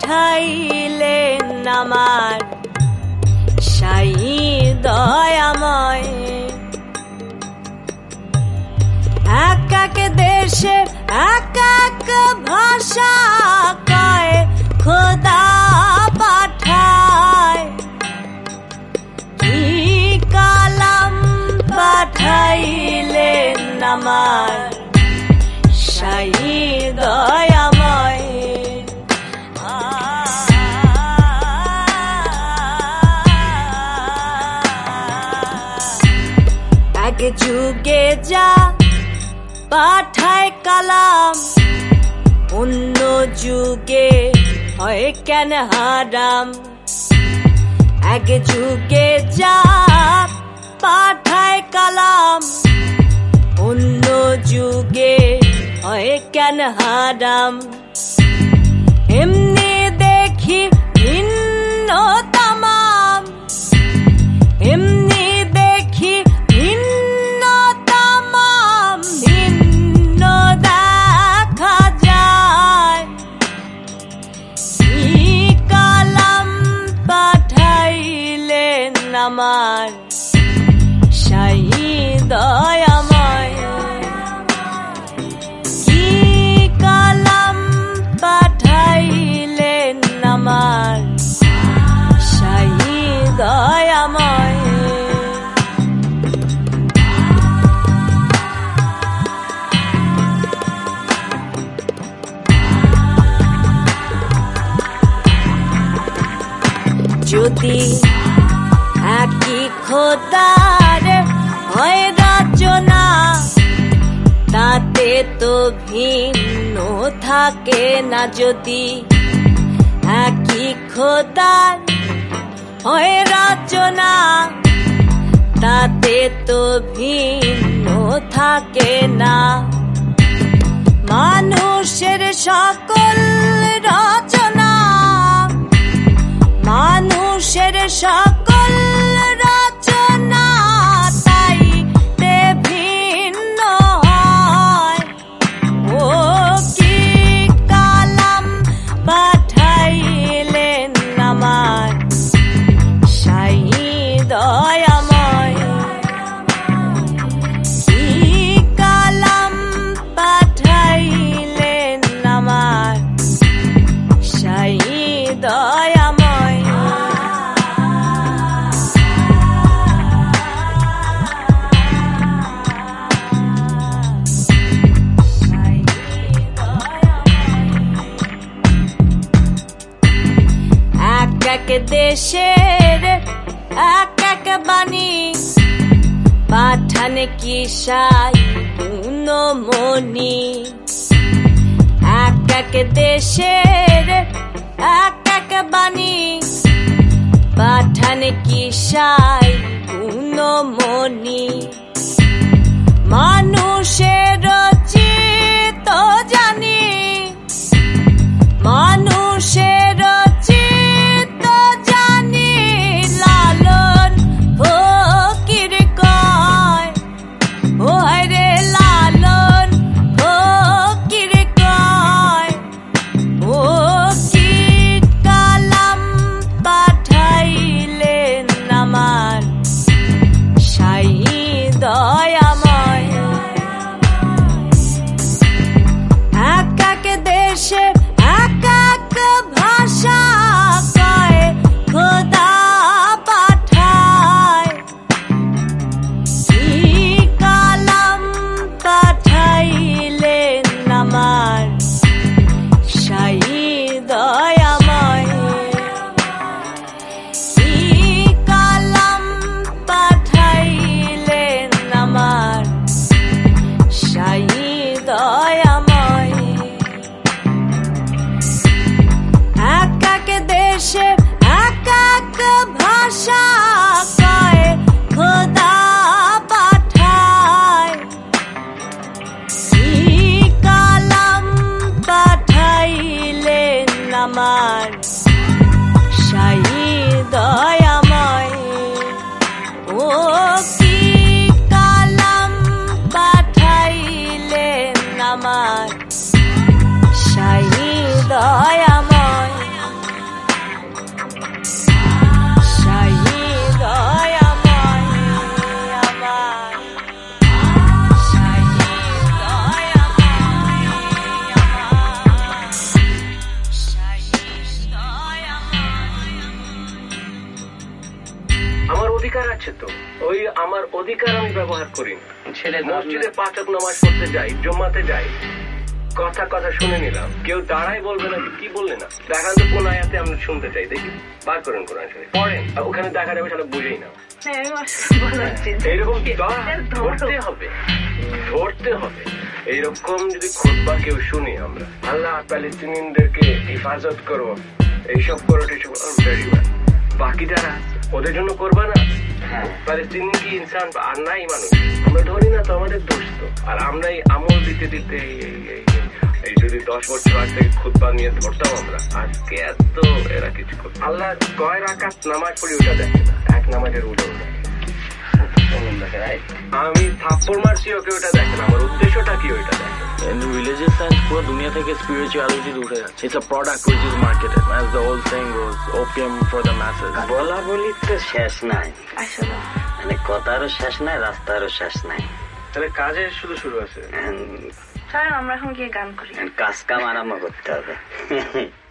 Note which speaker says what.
Speaker 1: পাঠাইলেন আমার শাহী দয়াময়। এক এক দেশে এক এক ভাষা কয় খোদা পাঠায়, কি কালাম পাঠাইলেন আমার শাহী দয়াময়। এক যুগে যা পাঠায় কালাম, অন্য যুগে হয় কেন হারাম। এক যুগে যা পাঠায় কালাম, অন্য যুগে হয় কেন হারাম। এমনি দেখি ভিন্ন তামাম, এমনি দেখি ভিন্ন তামাম, ভিন্ন দেখা যায়। কি কালাম পাঠাইলেন আমার শাহী দয়াময়, কি কালাম পাঠাইলেন আমার শাহী দয়াময়। যদি একই খোদার হয় রচনা, তাতে তো ভিন্ন থাকে না। যদি একই খোদার হয় রচনা, তাতে তো ভিন্ন থাকে না। মানুষের সকল রচনা, মানুষের সকল রচনা তাইতে ভিন্ন হয়। ও কি কালাম পাঠাইলেন আমার শাহী দয়াময়, কি কালাম পাঠাইলেন আমার শাহী দয়াময়। এক এক দেশের এক এক বাণী, পাঠান কি শাহী গুণমণি। এক এক দেশের এক এক বাণী, পাঠান কি শাহী গুণমণি। মানুষের রচিত জানি, মানুষের রচিত জানি, লালন ফকির কয়। ও রে লালন ফকির কয়, ও কি কালাম পাঠাইলেন আমার শাহী দয়াময়। এক এক দেশে এক এক ভাষা কয় খোদা পাঠায়, কি কালাম পাঠাইলেন আমার শাহী দয়াময়, কি কালাম পাঠাইলেন আমার শাহী দয়াময়। এক এক দেশে এক এক ভাষা কয় খোদা পাঠায়, কি কালাম পাঠাইলেন আমার শাহী দয়াময়। ও কি কালাম পাঠাইলেন আমার শাহী দয়াময়।
Speaker 2: অধিকার আছে তো, ওই আমার অধিকার আমি ব্যবহার করি না। মসজিদে 5 ওয়াক্ত নামাজ পড়তে যাই, জুম্মাতে যাই, কথা কথা শুনে নিলাম, কেউ দাঁড়াই বলবে না কি বললে না, দেখান তো কোন আয়াতে আমরা শুনতে চাই, দেখি বার করেন কোরআন শরীফ পড়েন, ওখানে দেখা যাবে সেটা বুঝেই না। এইরকম ধরতে হবে, ধরতে হবে। এইরকম যদি খুতবা কেউ শুনি আমরা, আল্লাহ প্যালেস্টিনিয়ানদেরকে হেফাজত করো, এইসব করো, এইসব ভেরি ওয়েল, বাকি যারা ওদের জন্য করবা না, প্যালেস্টিনি কি ইনসান আর নাই মানুষ? আমরা ধরি না তো, আমাদের দোষ তো। আর আমরাই আমল দিতে দিতে এই যদি 10 বছর আগ থেকে খুতবা নিয়ে ধরতাম আমরা, আজকে এত এরা কিছু করতো। আল্লাহ কয় রাকাত নামাজ পড়ি ওটা দেখে না, এক নামাজের উঠেও দেখে। আমি থাপ্পড় মারছি ওকে, ওটা দেখে না, আমার উদ্দেশ্যটা কি ওইটা দেখে।
Speaker 3: Religious science পুরো দুনিয়া থেকে spirituality উঠে যাচ্ছে। It's a product which is marketed, as the old saying goes, opium for the masses.
Speaker 4: বলা বলি তো শেষ নাই, মানে কথারও শেষ নাই, রাস্তারও শেষ নাই।
Speaker 2: তাহলে কাজের শুধু শুরু আছে।
Speaker 1: আমরা এখন গিয়ে গান করি,
Speaker 4: কাজ কাম আরম্ভ করতে হবে।